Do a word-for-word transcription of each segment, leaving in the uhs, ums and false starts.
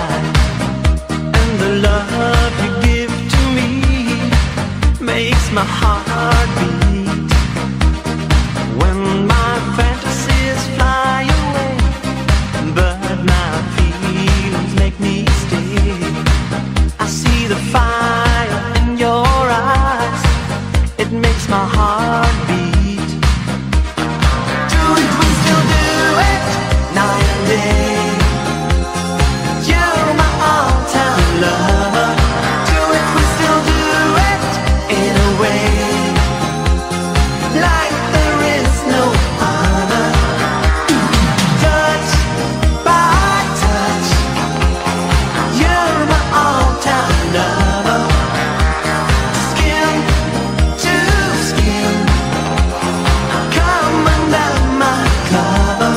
light. And the love you give to me makes my heart beat. When my fantasies fly away, but my feelings make me stay. I see the fire in your eyes, it makes my heart beat. Do it, we still do it, night and day. You're my all-time lover. Do it, we still do it, in a way, like there is no other. Touch by touch, you're my all-time lover. Skin to skin, come under my cover.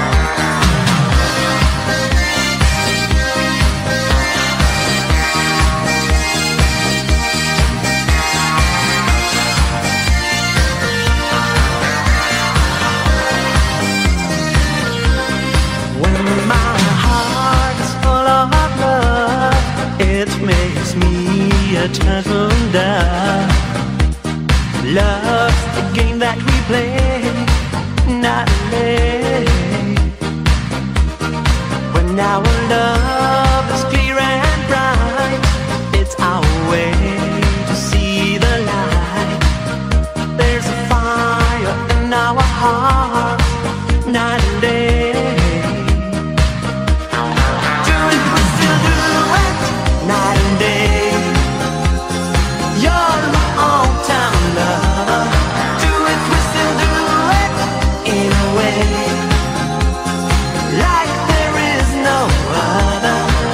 When my heart is full of love, it makes me a turtle dove. Love's the game that we play, not late. When our love is clear and bright, it's our way to see the light. There's a fire in our hearts, night and day. Do it, we still do it, night and day. You're my all-time lover. Do it, we still do it, in a way, like there is no other.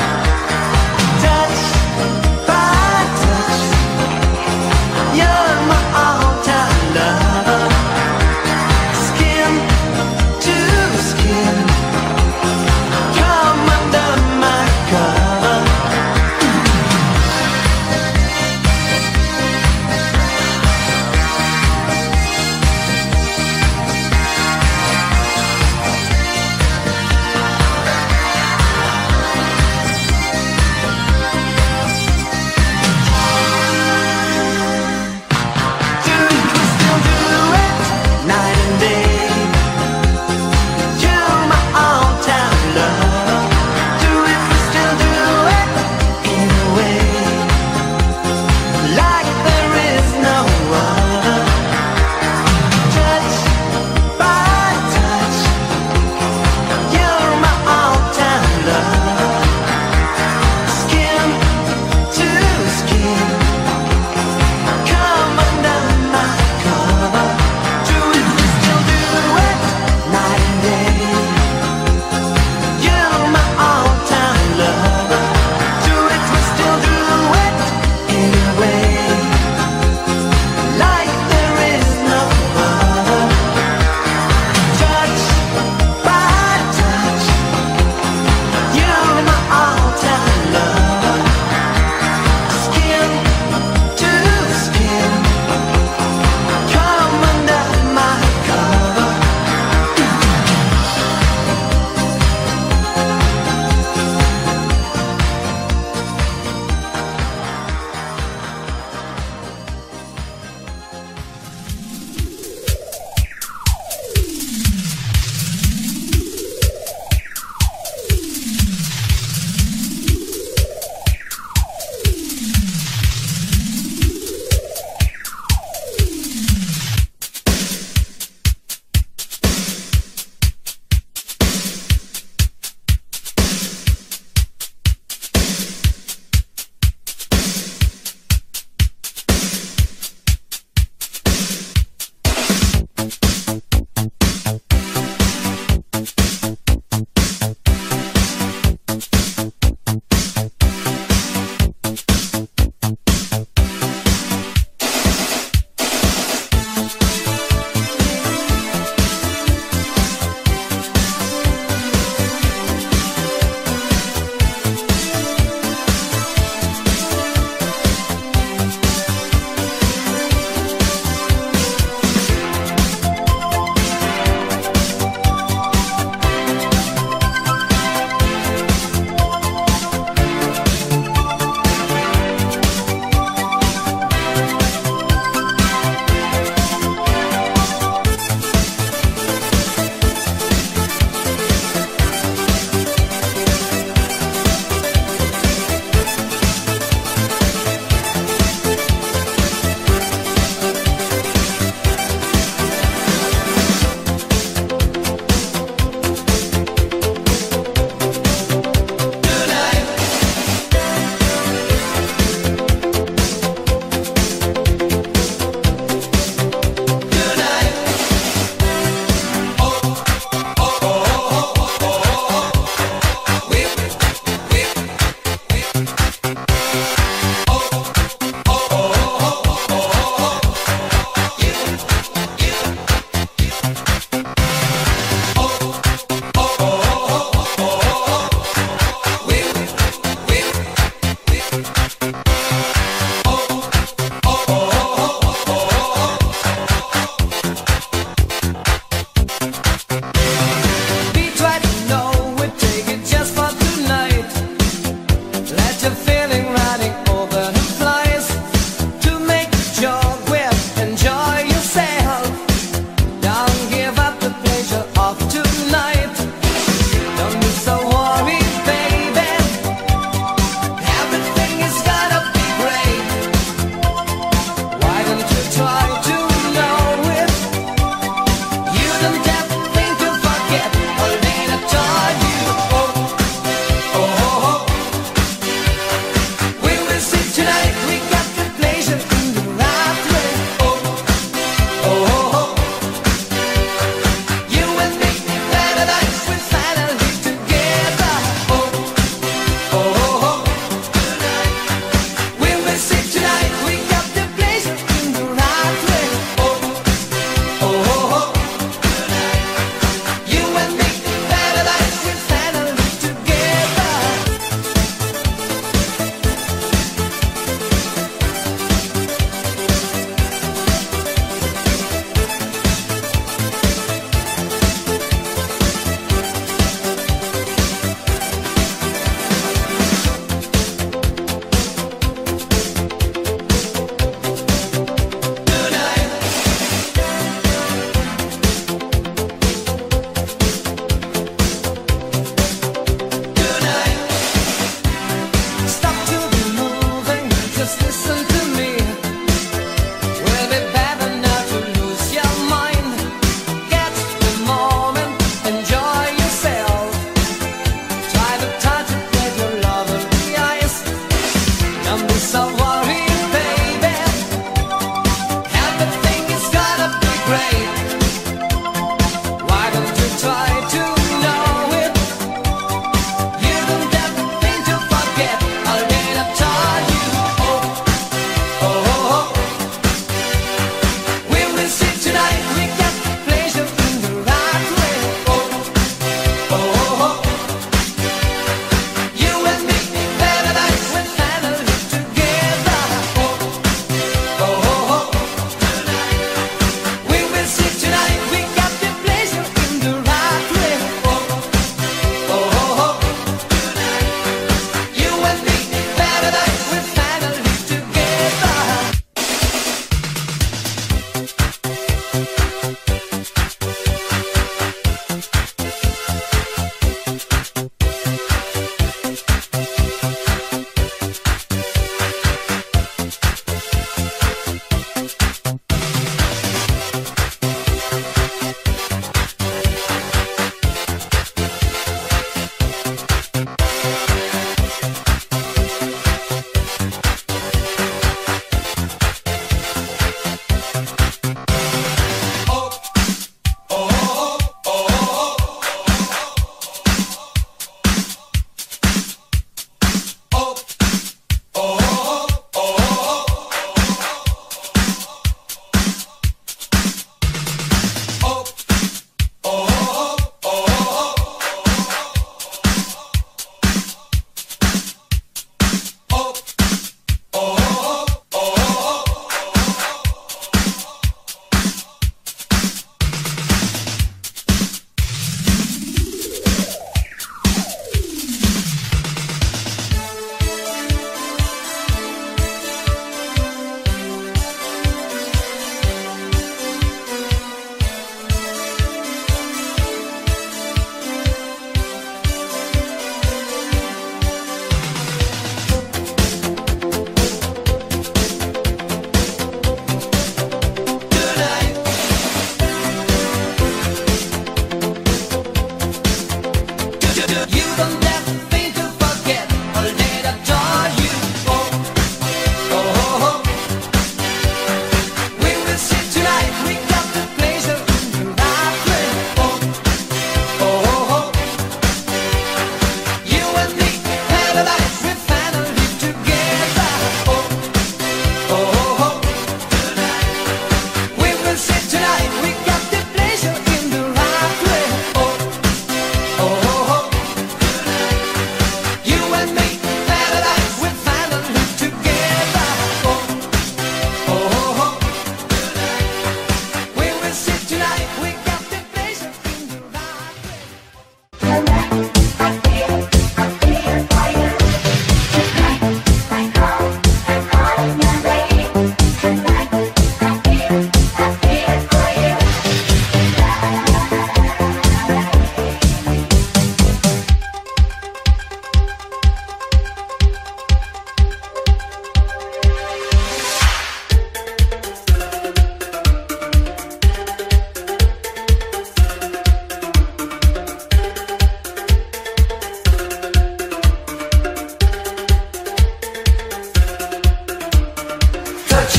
Let your feeling running over the flies to make your grip, enjoy yourself. Don't give up the pleasure of tonight. Don't be so worried, baby. Everything is gonna be great. Why don't you try to know it? You don't have to think to forget all that I taught you. Oh, oh, oh, oh.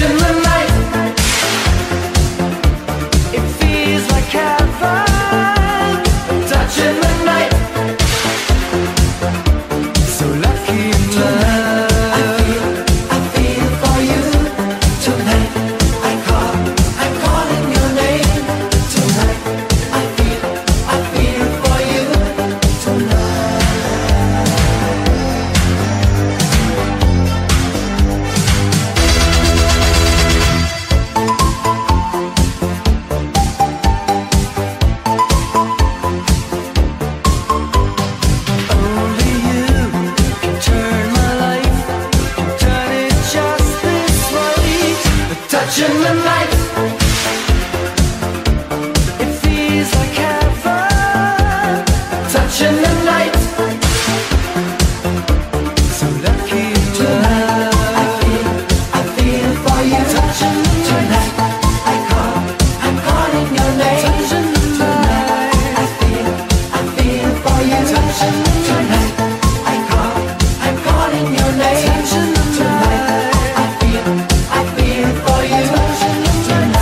touching the night. It feels like heaven, touching the night. So lucky in love. I feel, I feel for you tonight. I call, I'm calling your name tonight. I feel, I feel for you tonight. Only you can turn my life, can turn it just this way. Touching the night. It feels like heaven, touching the night. So lucky tonight. I feel, I feel for you. Touching tonight. I call, I'm calling your name. Touching tonight. I feel, I feel for you. Touching tonight. I call, I'm calling your name. Touching tonight. I feel, I feel for you. Touching tonight.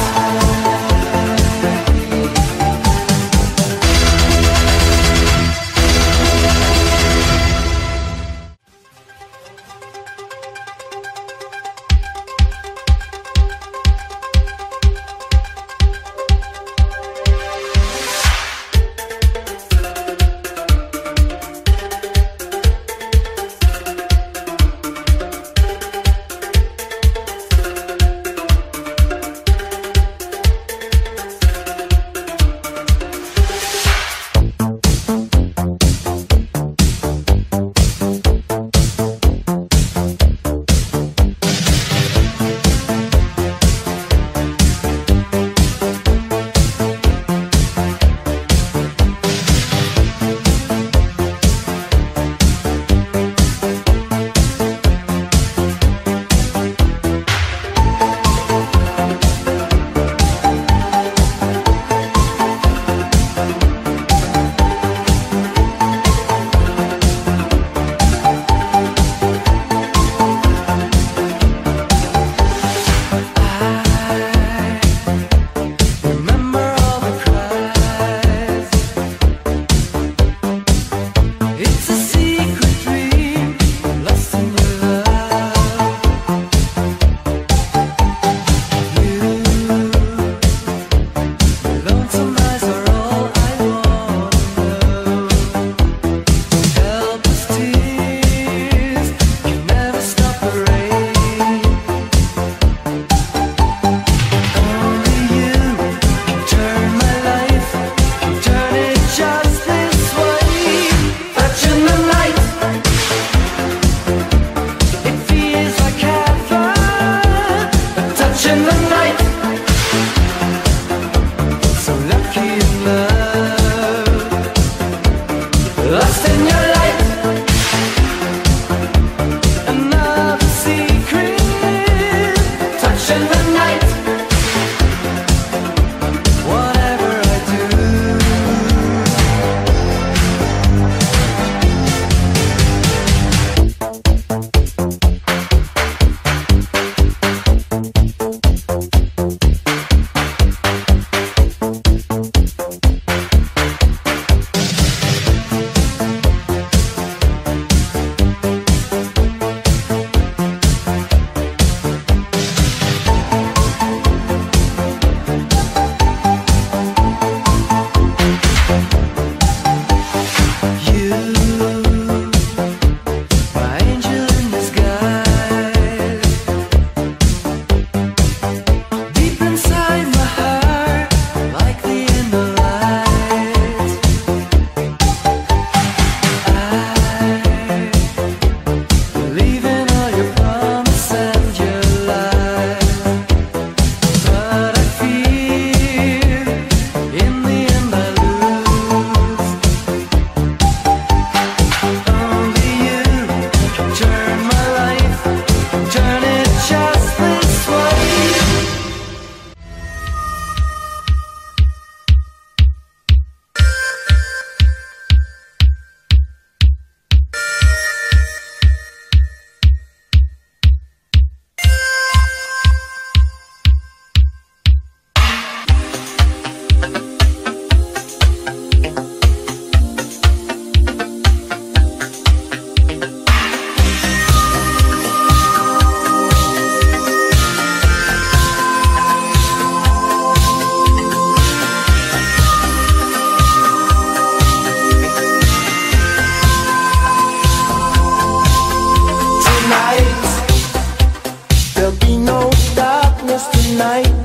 night.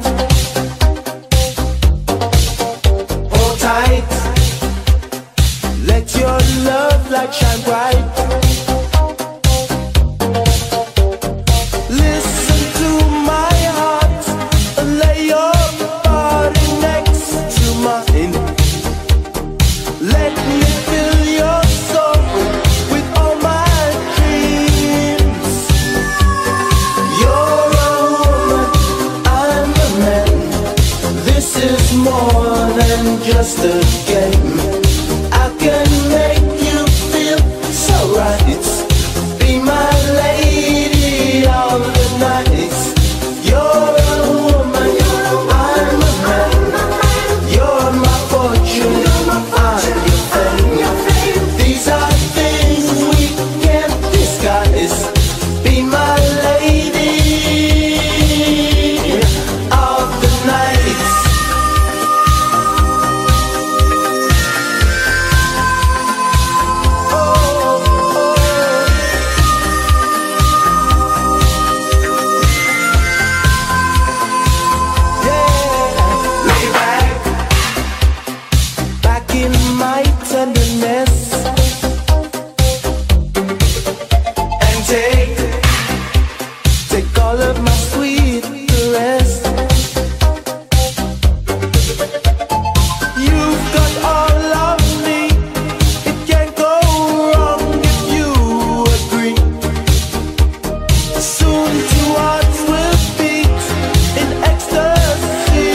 Hold tight, let your love light shine bright. Listen to my heart and lay your body next to mine. Let me fill your soul with all my dreams. You're a woman, I'm a man. This is more than just a game. I can make you feel so right. Be my lady of the night. You're a woman, I'm a man. You're my fortune, I'm your fame. These are things we can't disguise. Be my lady of the night. Oh, oh, yeah. Lay back, back in my tenderness, and take, take all of my sweet caress. You've got all of me, it can't go wrong if you agree. Soon two hearts will beat in ecstasy.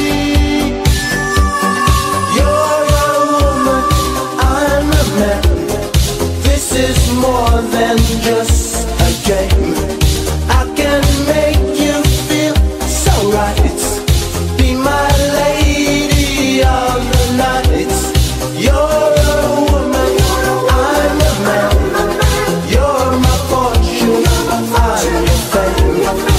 You're a woman, I'm a man. This is more than just a game. I can make you feel so right. Be my lady of the night. You're a woman, I'm a man. You're my fortune, I'm your fame.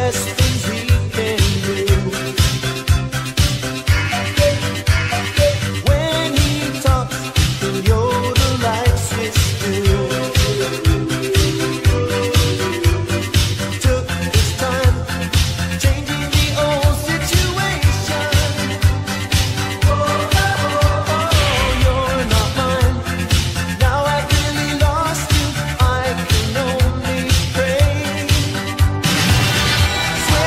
best things we can do. When he talks, the yodel lights his still. Took his time, changing the old situation. Oh, oh, oh, you're not mine. Now I've really lost you. I can only pray. Swear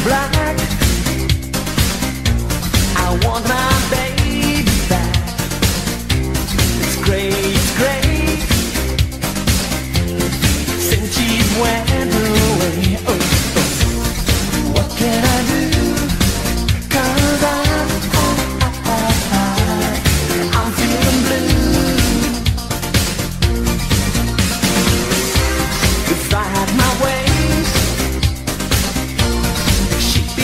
black. I want my baby back. It's great, it's great since she went away. Oh, oh. What can I do? 'Cause I, I, I, I, I'm feeling blue. If I had my way, she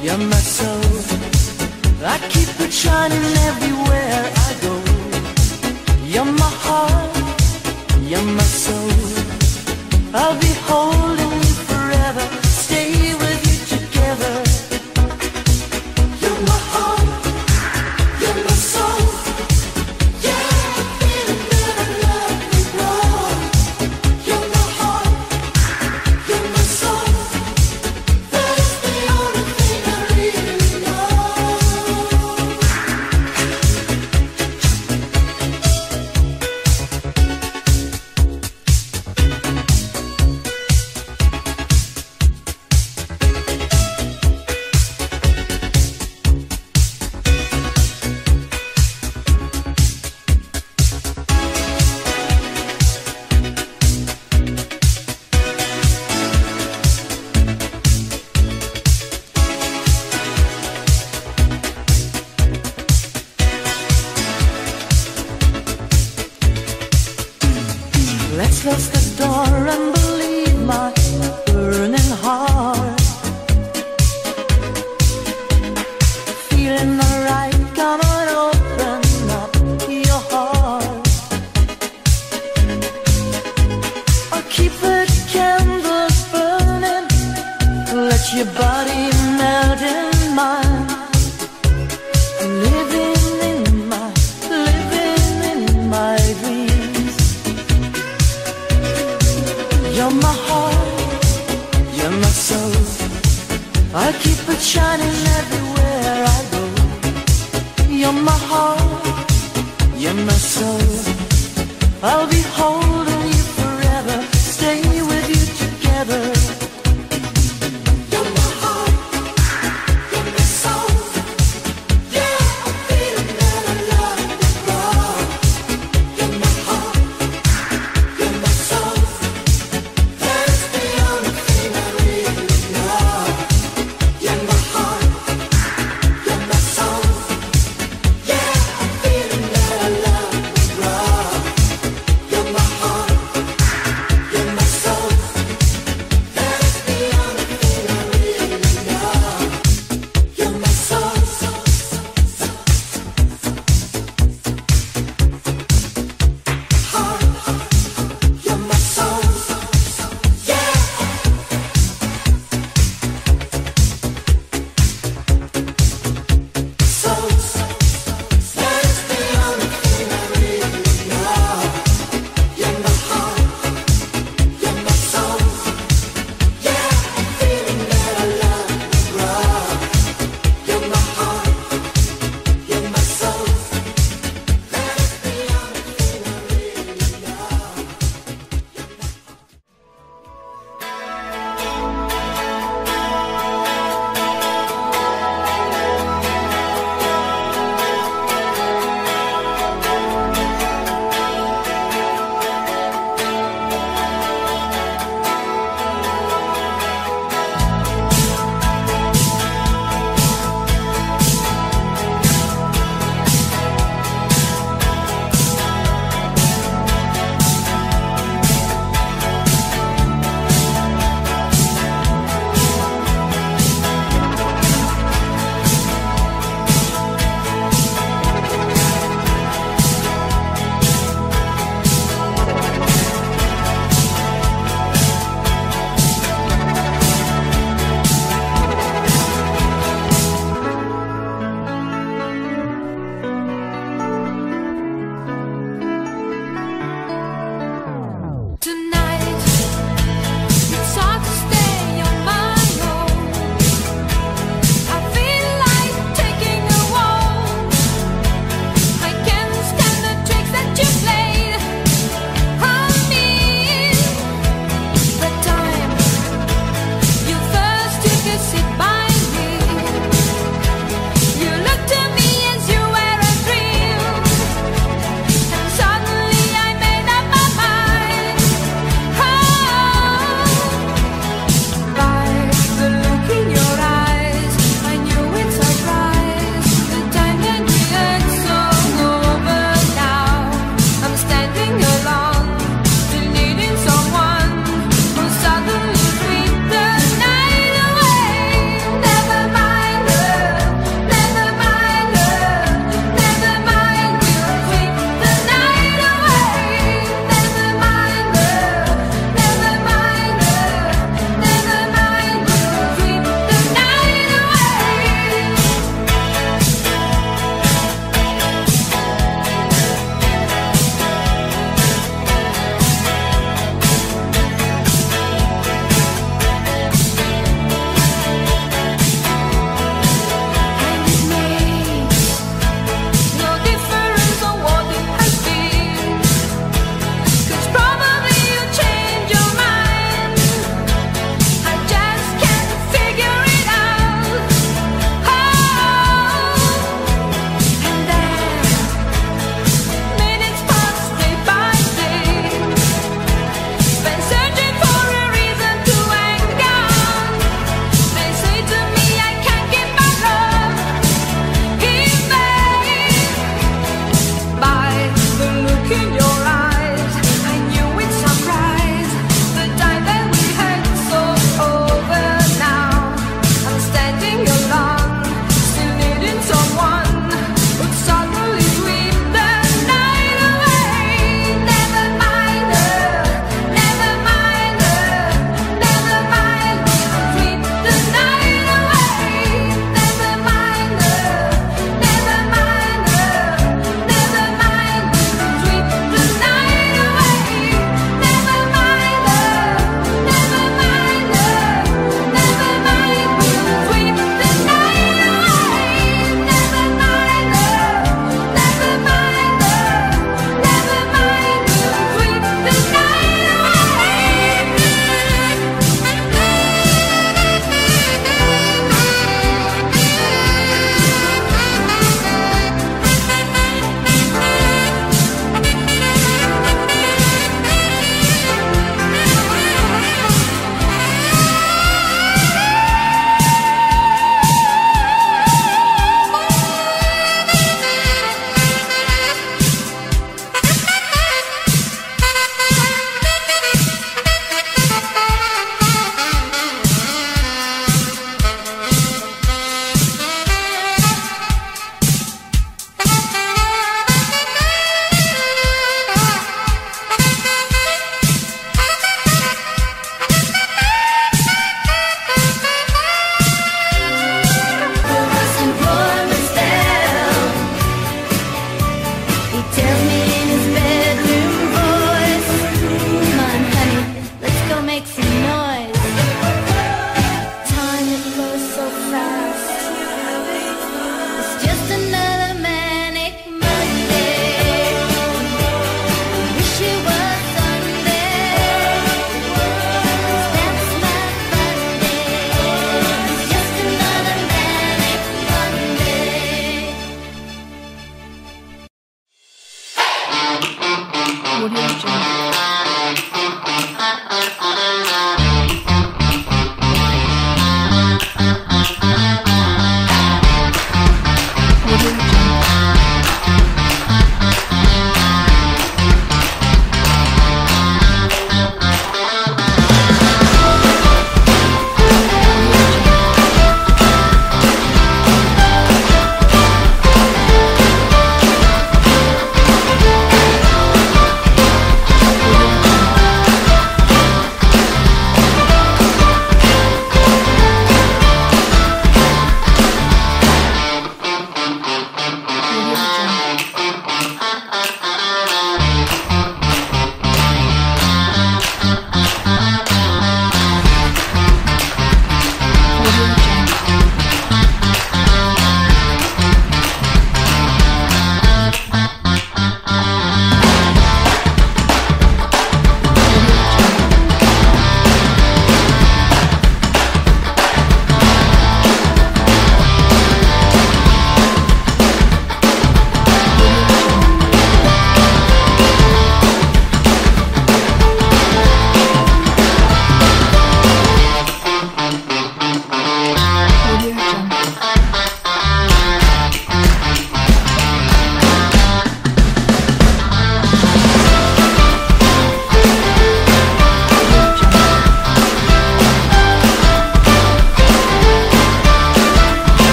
You're my soul. I keep it shining everywhere I go. You're my heart. You're my soul. I'll be holding you forever. Stay with you together. You're my heart. You're my soul. Yeah, I'm feeling that I love you more. You're my heart. You're my soul. That is the only thing I really know. Let's close the door and believe my burning heart. Feeling alright, come on, open up your heart. I'll keep the candles burning. Let your body melt in mine. I'm living in my, living in my dreams. You're my heart, you're my soul. I keep it shining everywhere I go. You're my heart, you're my soul. I'll be holding you forever. Stay with you together.